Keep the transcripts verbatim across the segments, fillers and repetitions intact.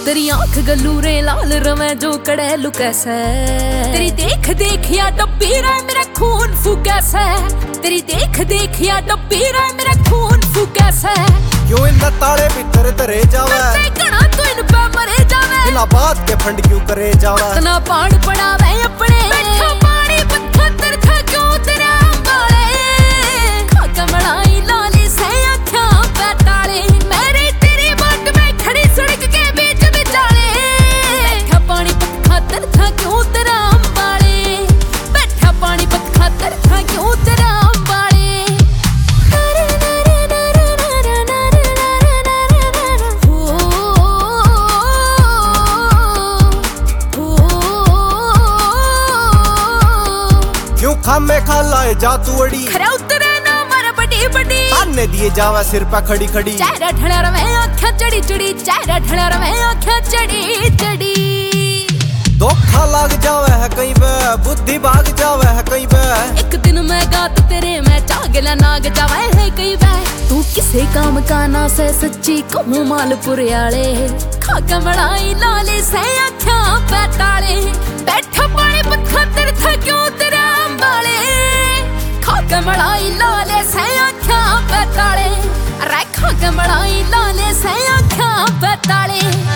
तेरी आंख गलूरे लाल रवे जो कड़े लुकैसे, तेरी देख देख या डब्बी रहा मेरा खून फूकैसे, तेरी देख देख या डब्बी रहा मेरा खून फूकैसे। क्यों इन ताले भीतर धरे जावे, देखना तो इन पे मरे जावे, बिना बात के फंड क्यों करे जावे। इतना पान पड़ावे अपने बैठा पानी पत्थर था क्यों तेरा बाले, खाका मड़ाई लाली से आँखा पैताले, मेरी तेरी बाट में खड़ी सड़क के बीच बिचाले, बैठा पानी पत्थर था क्यों तेरा बाले, बैठा पानी पत्थर था क्यों तेरा बाले। क्यों खामे खा लाए जा तू अड़ी, खरा उतरे ना मारा बड़ी बड़ी, ताने दिए जावा सिर पे खड़ी खड़ी। चेहरा ढला रवे आँखें चढ़ी चढ़ी, चेहरा ढला रवे आँखें चढ़ी चढ़ी। धोखा लग जावे है कहीं पे, बुद्धि भाग जावे है कहीं पे, एक दिन मैं गात तेरे मैं चागला नाग जावे है कहीं पे। तू किसे काम का ना से सच्ची कहूँ मालपुर आले, खाका मड़ाई लाले से आँखा पैताले, बैठा पानी पत्थर था क्यों तेरा बाले, खाका मड़ाई लाले से आँखा पैताले, अरे खाका मड़ाई लाले से आँखा पैताले।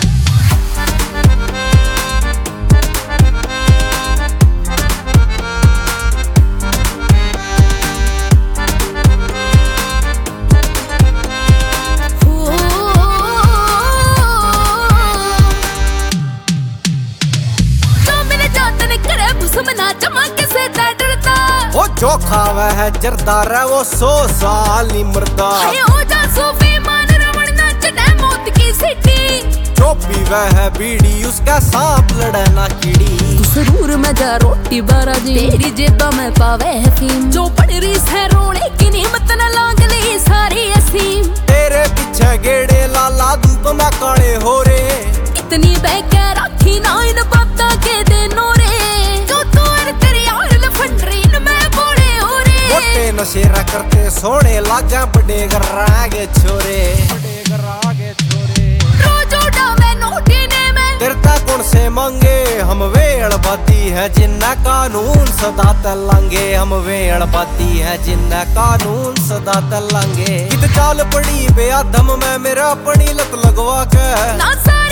वो जो खावे है जरदार है वो सौ साल नहीं मरदा, हो जा सूफी मान रमण नाच दे मौत की सीटी, जो पीवे है बीड़ी उसका सांप लड़े ना कीड़ी। तू जरूर में जा रोटी बारा जी, तेरी जेबा में पावे है फीम, जो पड़ रही है रोने की नीमत न लांग ली सारी असीम, तेरे पीछे गेड़े लाला धूप में काले हो रे, इतनी बहके राखी ना इन बाता के दिनों रे, जो तू और तेरी यार लफंडरी न मैं बोले हो रे, मोटे नशेरा करते सोने लागा बड़े गरागे छोरे, बड़े गरागे छोरे। रोज उड़ावे नोटीने में तेरता कौन से मांगे, हम वेड़ बाती है जिन्ना कानून सदा तलांगे, हम वेड़ बाती है जिन्ना कानून सदा तलांगे। कित चाल पड़ी बेआदम में मेरा अपनी लत लगवा के ना